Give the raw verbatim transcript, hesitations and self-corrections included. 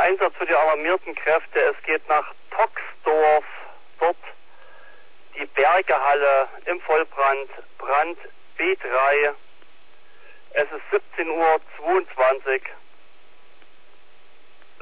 Einsatz für die alarmierten Kräfte. Es geht nach Toxdorf. Dort die Bergehalle im Vollbrand. Brand B drei. Es ist siebzehn Uhr zweiundzwanzig.